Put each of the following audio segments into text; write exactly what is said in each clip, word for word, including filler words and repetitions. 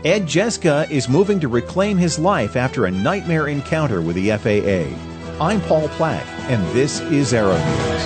Ed Jeska is moving to reclaim his life after a nightmare encounter with the F A A. I'm Paul Platt, and this is Aero News.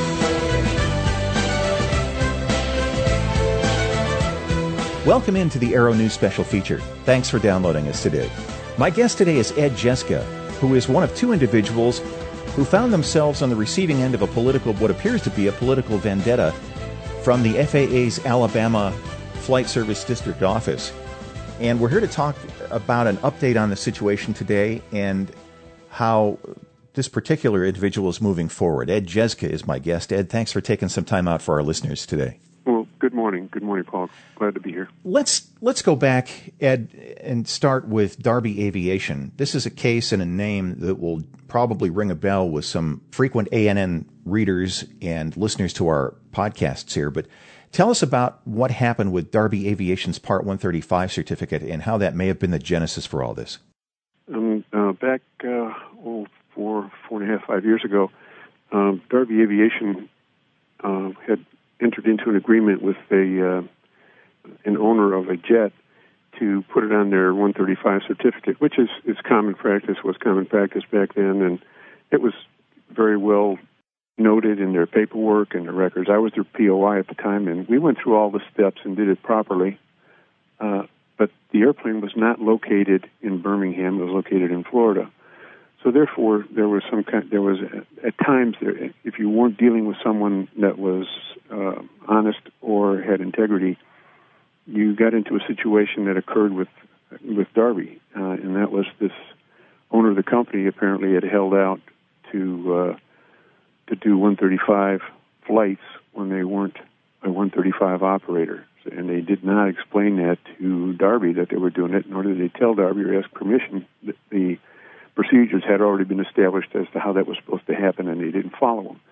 Welcome into the Aero News special feature. Thanks for downloading us today. My guest today is Ed Jeska, who is one of two individuals who found themselves on the receiving end of a political, what appears to be a political vendetta from the F A A's Alabama Flight Service District Office. And we're here to talk about an update on the situation today and how this particular individual is moving forward. Ed Jeska is my guest. Ed, thanks for taking some time out for our listeners today. Well, good morning. Good morning, Paul. Glad to be here. Let's let's go back, Ed, and start with Darby Aviation. This is a case and a name that will probably ring a bell with some frequent A N N readers and listeners to our podcasts here. But tell us about what happened with Darby Aviation's Part one thirty-five certificate and how that may have been the genesis for all this. Um, uh, back uh, oh, four, four and a half, five years ago, um, Darby Aviation uh, had entered into an agreement with a uh, an owner of a jet to put it on their one thirty-five certificate, which is, is common practice, was common practice back then, and it was very well noted in their paperwork and their records. I was their P O I at the time, and we went through all the steps and did it properly. Uh, but the airplane was not located in Birmingham; it was located in Florida. So therefore, there was some kind. There was at times there, if you weren't dealing with someone that was uh, honest or had integrity, you got into a situation that occurred with with Darby, uh, and that was this owner of the company apparently had held out to. Uh, to do one thirty-five flights when they weren't a one thirty-five operator. And they did not explain that to Darby that they were doing it, nor did they tell Darby or ask permission. The, the procedures had already been established as to how that was supposed to happen, and they didn't follow them.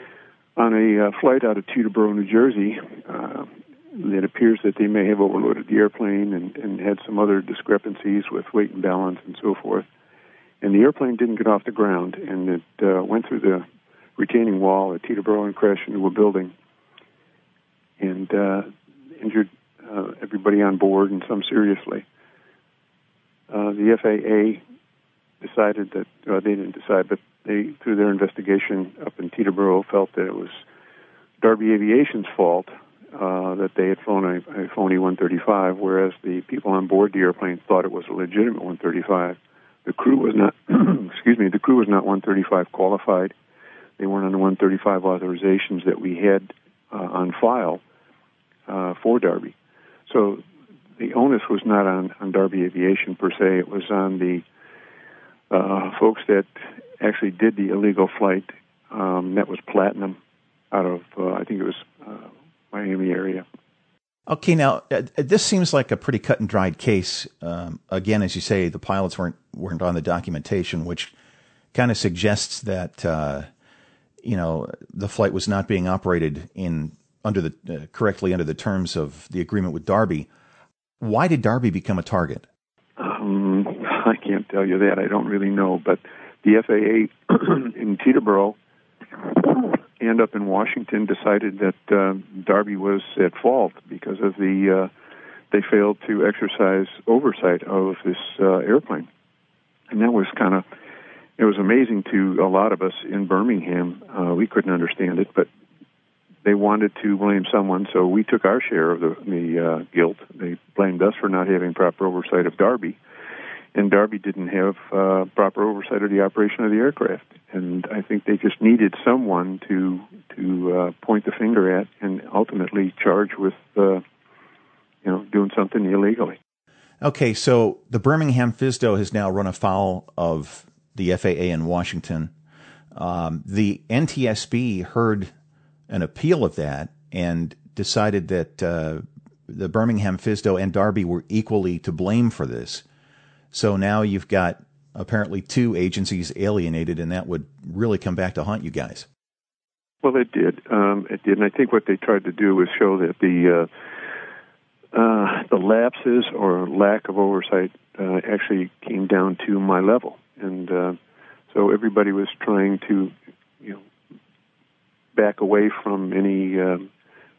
On a uh, flight out of Teterboro, New Jersey, uh, it appears that they may have overloaded the airplane and, and had some other discrepancies with weight and balance and so forth. And the airplane didn't get off the ground, and it uh, went through the retaining wall at Teterboro and crashed into a building and uh, injured uh, everybody on board and some seriously. Uh, the F A A decided that, well, they didn't decide, but they, through their investigation up in Teterboro, felt that it was Darby Aviation's fault uh, that they had flown a, a phony one thirty-five, whereas the people on board the airplane thought it was a legitimate one thirty-five. The crew was not, excuse me, the crew was not one thirty-five qualified. They weren't on the one thirty-five authorizations that we had uh, on file uh, for Darby. So the onus was not on, on Darby Aviation per se. It was on the uh, folks that actually did the illegal flight. Um, that was Platinum out of, uh, I think it was uh, Miami area. Okay, now, uh, this seems like a pretty cut and dried case. Um, again, as you say, the pilots weren't weren't on the documentation, which kind of suggests that uh, you know, the flight was not being operated in under the uh, correctly under the terms of the agreement with Darby. Why did Darby become a target? Um, I can't tell you that. I don't really know. But the F A A in Teterboro and up in Washington decided that uh, Darby was at fault because of the uh, they failed to exercise oversight of this uh, airplane, and that was kind of. It was amazing to a lot of us in Birmingham. Uh, we couldn't understand it, but they wanted to blame someone, so we took our share of the, the uh, guilt. They blamed us for not having proper oversight of Darby, and Darby didn't have uh, proper oversight of the operation of the aircraft. And I think they just needed someone to to uh, point the finger at and ultimately charge with, uh, you know, doing something illegally. Okay, so the Birmingham F S D O has now run afoul of the F A A in Washington. Um, the N T S B heard an appeal of that and decided that uh, the Birmingham F S D O and Darby were equally to blame for this. So now you've got apparently two agencies alienated, and that would really come back to haunt you guys. Well, it did. Um, it did, and I think what they tried to do was show that the uh, uh, the lapses or lack of oversight uh, actually came down to my level. And uh, so everybody was trying to, you know, back away from any um,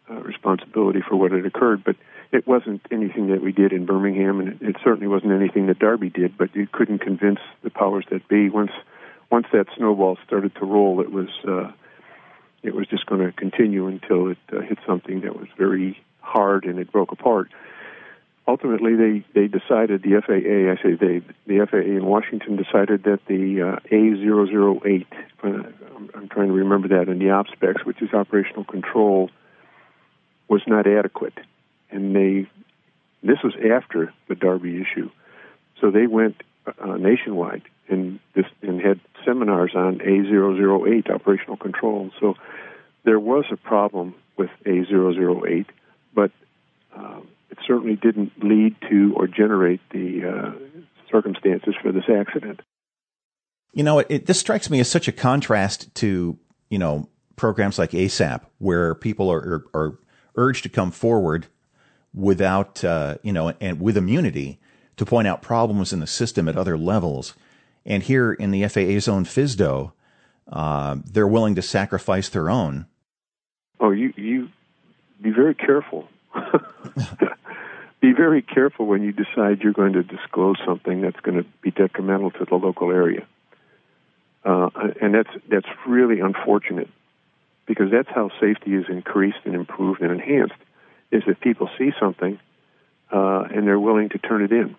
uh, responsibility for what had occurred, but it wasn't anything that we did in Birmingham, and it, it certainly wasn't anything that Darby did, but you couldn't convince the powers that be. Once once that snowball started to roll, it was uh, it was just going to continue until it uh, hit something that was very hard and it broke apart. Ultimately, they, they decided, the F A A, I say they, the F A A in Washington decided that the uh, A zero zero eight, uh, I'm, I'm trying to remember that, in the op specs, which is operational control, was not adequate. And they, this was after the Darby issue. So they went uh, nationwide and, this, and had seminars on A zero zero eight, operational control. So there was a problem with A zero zero eight, but um, it certainly didn't lead to or generate the uh, circumstances for this accident. You know, it, it, this strikes me as such a contrast to, you know, programs like ASAP, where people are, are, are urged to come forward without, uh, you know, and with immunity to point out problems in the system at other levels. And here in the F A A's own FSDO, uh, they're willing to sacrifice their own. Oh, you, you be very careful. Be very careful when you decide you're going to disclose something that's going to be detrimental to the local area. Uh, and that's that's really unfortunate, because that's how safety is increased and improved and enhanced, is that people see something uh, and they're willing to turn it in.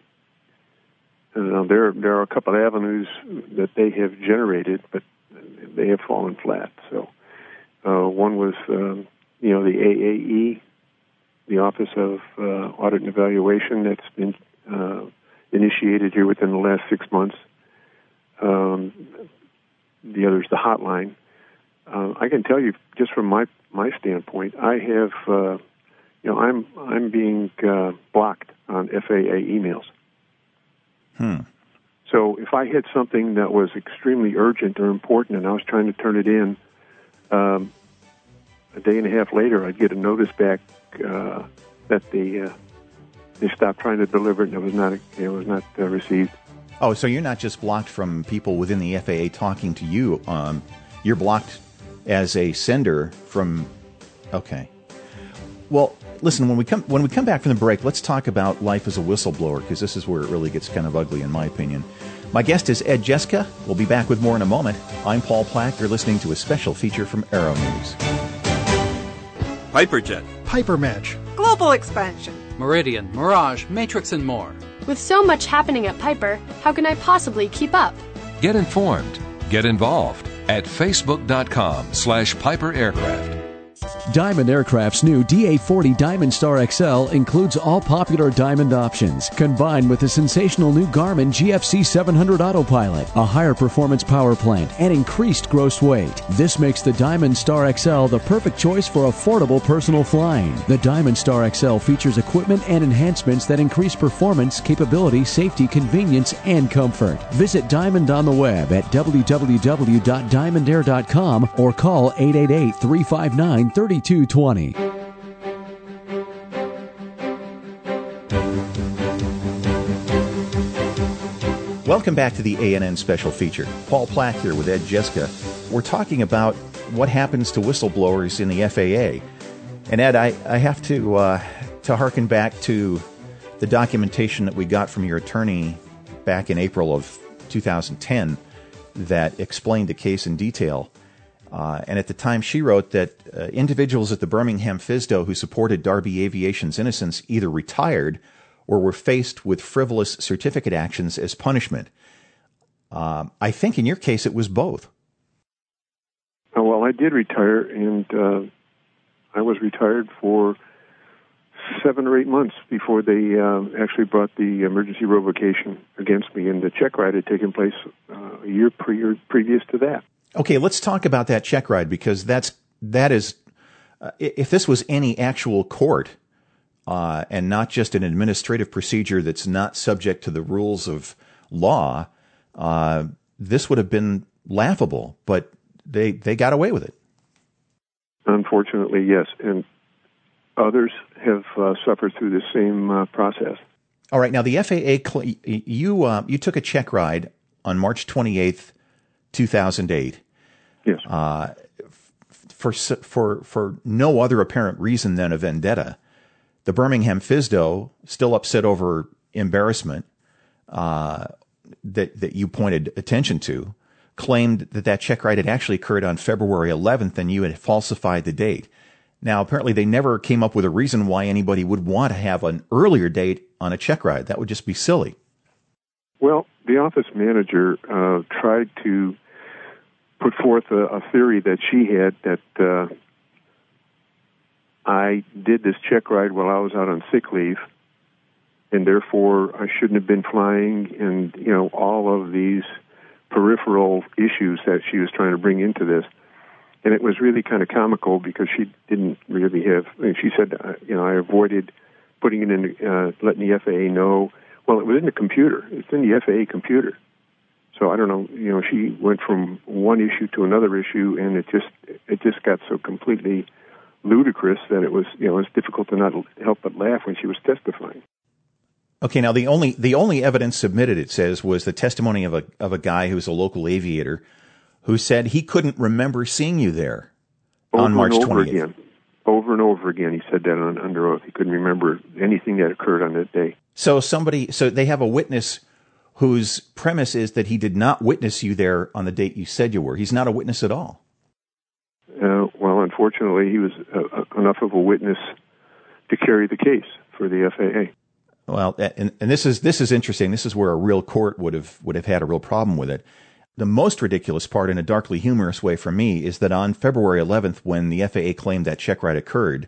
Uh, there, there are a couple of avenues that they have generated, but they have fallen flat. So uh, one was, um, you know, the A A E, the Office of uh, Audit and Evaluation, that's been uh, initiated here within the last six months. Um, the other is the hotline. Uh, I can tell you, just from my my standpoint, I have, uh, you know, I'm I'm being uh, blocked on F A A emails. Hmm. So if I had something that was extremely urgent or important and I was trying to turn it in, um, a day and a half later, I'd get a notice back uh, that they uh, they stopped trying to deliver it and it was not it was not uh, received. Oh, so you're not just blocked from people within the F A A talking to you. Um, you're blocked as a sender from. Okay. Well, listen. When we come when we come back from the break, let's talk about life as a whistleblower, because this is where it really gets kind of ugly, in my opinion. My guest is Ed Jeska. We'll be back with more in a moment. I'm Paul Plack. You're listening to a special feature from Aero News. Piperjet, Piper Match, Global Expansion, Meridian, Mirage, Matrix, and more. With so much happening at Piper, how can I possibly keep up? Get informed. Get involved at facebook.com slash Piper Aircraft. Diamond Aircraft's new D A forty Diamond Star X L includes all popular Diamond options, combined with the sensational new Garmin G F C seven hundred Autopilot, a higher performance power plant, and increased gross weight. This makes the Diamond Star X L the perfect choice for affordable personal flying. The Diamond Star X L features equipment and enhancements that increase performance, capability, safety, convenience, and comfort. Visit Diamond on the web at w w w dot diamond air dot com or call eight eight eight, three five nine, three two two zero. Welcome back to the A N N special feature. Paul Plack here with Ed Jeska. We're talking about what happens to whistleblowers in the F A A. And Ed, I, I have to uh, to harken back to the documentation that we got from your attorney back in April of two thousand ten that explained the case in detail. Uh, and at the time, she wrote that uh, individuals at the Birmingham FSDO who supported Darby Aviation's innocence either retired or were faced with frivolous certificate actions as punishment. Uh, I think in your case it was both. Oh, well, I did retire, and uh, I was retired for seven or eight months before they uh, actually brought the emergency revocation against me, and the check ride had taken place uh, a year pre- previous to that. Okay, let's talk about that check ride, because that's that is uh, if this was any actual court uh, and not just an administrative procedure that's not subject to the rules of law, uh, this would have been laughable. But they they got away with it. Unfortunately, yes, and others have uh, suffered through the same uh, process. All right, now the F A A, cl- you uh, you took a check ride on March twenty-eighth, two thousand eight. Yes. Uh, for for for no other apparent reason than a vendetta. The Birmingham F S D O, still upset over embarrassment uh, that that you pointed attention to, claimed that that check ride had actually occurred on February eleventh and you had falsified the date. Now, apparently they never came up with a reason why anybody would want to have an earlier date on a check ride. That would just be silly. Well, the office manager uh, tried to put forth a, a theory that she had that uh, I did this check ride while I was out on sick leave, and therefore I shouldn't have been flying, and, you know, all of these peripheral issues that she was trying to bring into this. And it was really kind of comical because she didn't really have, I mean, she said, uh, you know, I avoided putting it in, uh, letting the F A A know. Well, it was in the computer. It's in the F A A computer. So I don't know, you know, she went from one issue to another issue, and it just, it just got so completely ludicrous that it was, you know, it was difficult to not help but laugh when she was testifying. Okay, now the only the only evidence submitted, it says, was the testimony of a of a guy who's a local aviator who said he couldn't remember seeing you there over on March and over twentieth. Again. Over and over again, he said that on, under oath. He couldn't remember anything that occurred on that day. So somebody, so they have a witness whose premise is that he did not witness you there on the date you said you were. He's not a witness at all. Uh, well, unfortunately, he was uh, enough of a witness to carry the case for the F A A. Well, and, and this is this is interesting. This is where a real court would have would have had a real problem with it. The most ridiculous part, in a darkly humorous way for me, is that on February eleventh, when the F A A claimed that check ride occurred,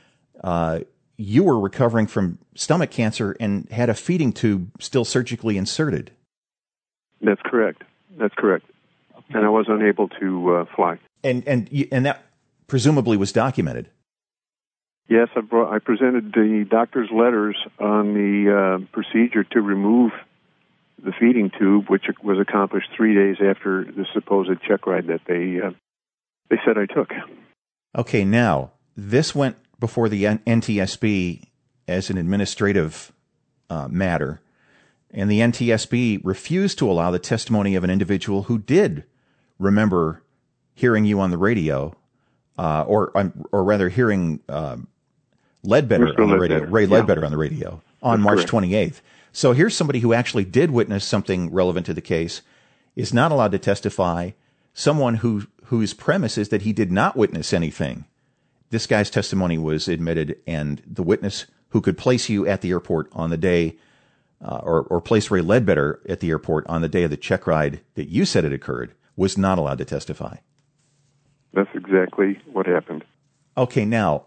uh, you were recovering from stomach cancer and had a feeding tube still surgically inserted. That's correct. That's correct. Okay. And I was unable to uh, fly. And and and that presumably was documented. Yes, I, brought, I presented the doctor's letters on the uh, procedure to remove the feeding tube, which was accomplished three days after the supposed check ride that they uh, they said I took. Okay, now, this went before the N T S B as an administrative uh, matter, and the N T S B refused to allow the testimony of an individual who did remember hearing you on the radio, uh, or or rather hearing uh, Ledbetter Mister on the Ledbetter. radio, Ray Yeah. Ledbetter on the radio on That's March correct. twenty-eighth. So here's somebody who actually did witness something relevant to the case, is not allowed to testify. Someone who whose premise is that he did not witness anything. This guy's testimony was admitted, and the witness who could place you at the airport on the day, uh, or, or place Ray Ledbetter at the airport on the day of the check ride that you said it occurred, was not allowed to testify. That's exactly what happened. Okay, now,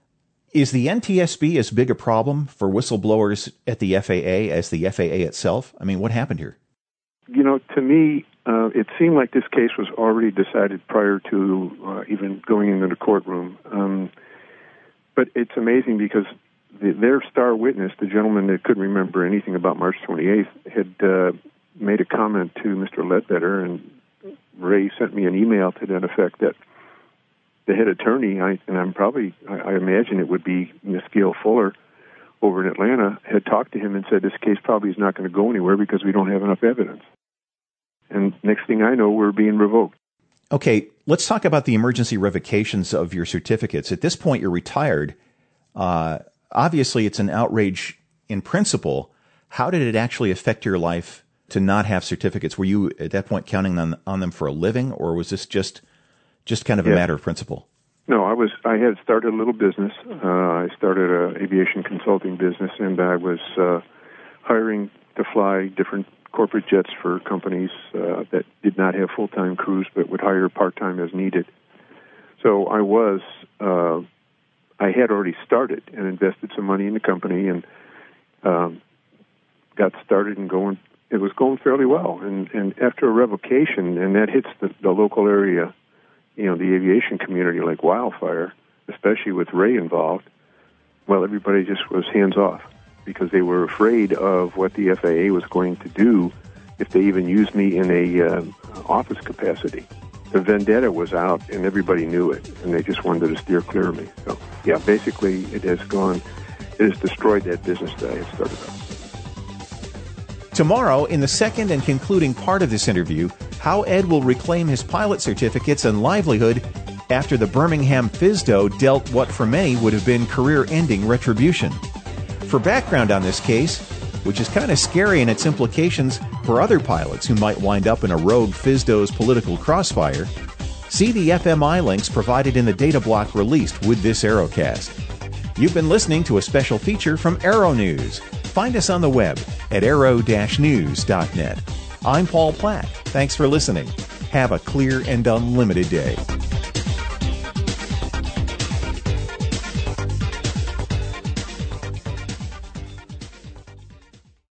is the N T S B as big a problem for whistleblowers at the F A A as the F A A itself? I mean, what happened here? You know, to me, uh, it seemed like this case was already decided prior to uh, even going into the courtroom. Um, but it's amazing because the, their star witness, the gentleman that couldn't remember anything about March twenty-eighth, had uh, made a comment to Mister Ledbetter, and Ray sent me an email to that effect that the head attorney, I, and I'm probably, I, I imagine it would be Miss Gail Fuller over in Atlanta, had talked to him and said this case probably is not going to go anywhere because we don't have enough evidence. And next thing I know, we're being revoked. Okay, let's talk about the emergency revocations of your certificates. At this point, you're retired. Uh, obviously, it's an outrage in principle. How did it actually affect your life to not have certificates? Were you at that point counting on, on them for a living, or was this just just kind of Yes. a matter of principle? No, I was. I had started a little business. Uh, I started an aviation consulting business, and I was uh, hiring to fly different corporate jets for companies uh, that did not have full-time crews but would hire part-time as needed. So I was. Uh, I had already started and invested some money in the company, and um, got started and going. It was going fairly well, and and after a revocation, and that hits the, the local area, you know, the aviation community like wildfire, especially with Ray involved, well, everybody just was hands off because they were afraid of what the F A A was going to do if they even used me in a uh, office capacity. The vendetta was out, and everybody knew it, and they just wanted to steer clear of me. So, yeah, basically it has gone, it has destroyed that business that I had started up. Tomorrow, in the second and concluding part of this interview, how Ed will reclaim his pilot certificates and livelihood after the Birmingham FISDO dealt what for many would have been career-ending retribution. For background on this case, which is kind of scary in its implications for other pilots who might wind up in a rogue FISDO's political crossfire, see the F M I links provided in the data block released with this Aerocast. You've been listening to a special feature from Aero News. Find us on the web at aero dash news dot net. I'm Paul Platt. Thanks for listening. Have a clear and unlimited day.